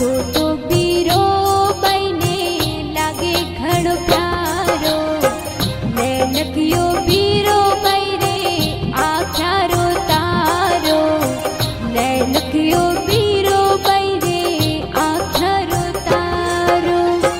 छोटो बीरो बने लागे घणो प्यारो, नैनकियो बीरो बैरे आख्यारो तारो, नैनकियो बीरो बैरे आख्यारो तारो।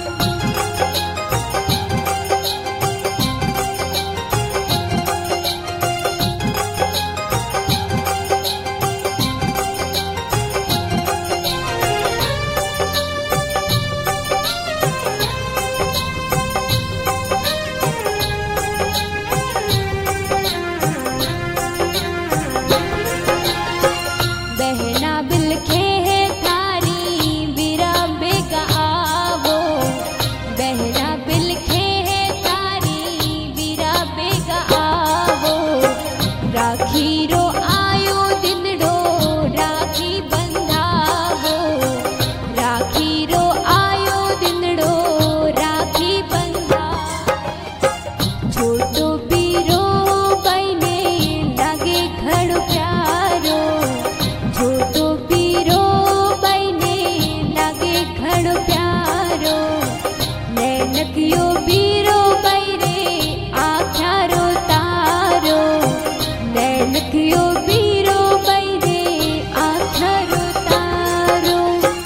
बहना बिलखे है थारी बीरा बेगा आवो, बहना बिलखे है थारी बीरा बेगा आवो, राखी रो आयो दिनड़ो राखी बंधावो, राखी रो आयो दिनड़ो राखी बंधावो। छोटो बीरो बने लागे घणो प्यारो, छोटो बीरो बने लागे घणो प्यारो, नैनकियो बीरो बैरे आख्यारो तारो, नैनकियो बीरो बैरे आख्यारो तारो।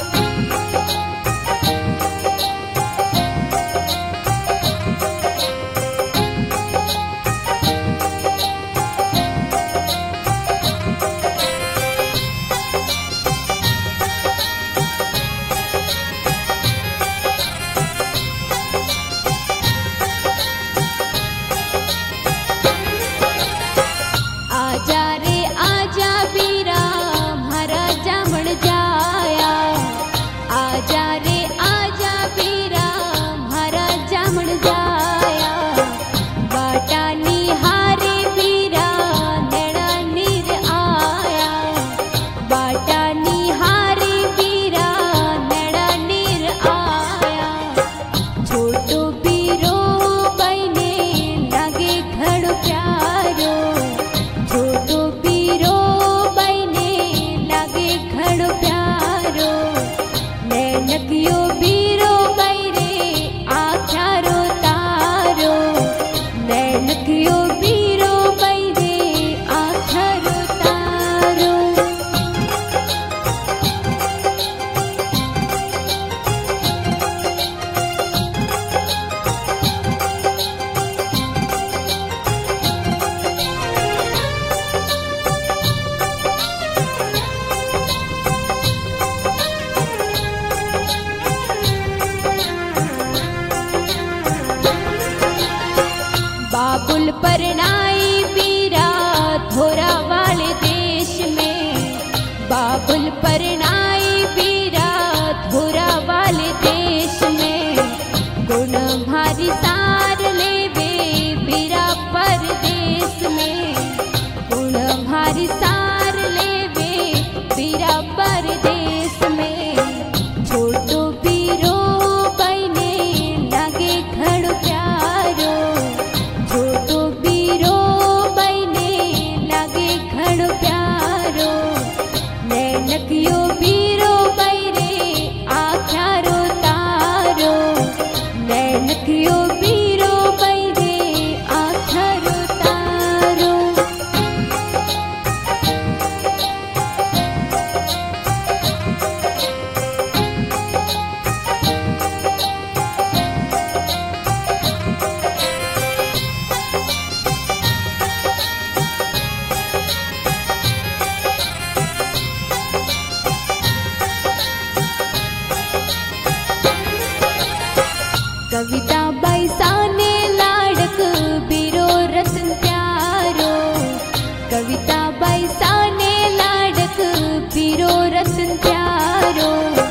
आजा रे आजा बीरा म्हारा जामण जाया, आजा रे आजा बीरा म्हारा जामण जाया, बाटानी हारे बीरा नैना नीर आया, बाटानी हारे बीरा नैना नीर आया। छोटो बीरो बने लागे घणो प्यारो, छोटो बीरो बने लागे घणो प्यारो, नैनकियो बीरो बैरे आख्यारो तारो, नैनकियो बीरो बैरे आख्यारो तारो। बाबुल परनाई बीरा थोरा वाले देश में, बाबुल परनाई बीरा थोरा वाले देश में, गुण भारी सार लेवे बीरा परदेश में, गुण भारी सार लेवे बीरा परदेश में। छोटो बीरो बने लागे घणो प्यारो, छोटो बीरो बने लागे घणो प्यारो, नैनकियो बीरो बैरे आख्यारो तारो, नैनकियो बीरो बैरे आख्यारो तारो। कविता बैसाने लाडक बीरो रतन प्यारो, कविता बैसाने लाडक बीरो रतन प्यारो।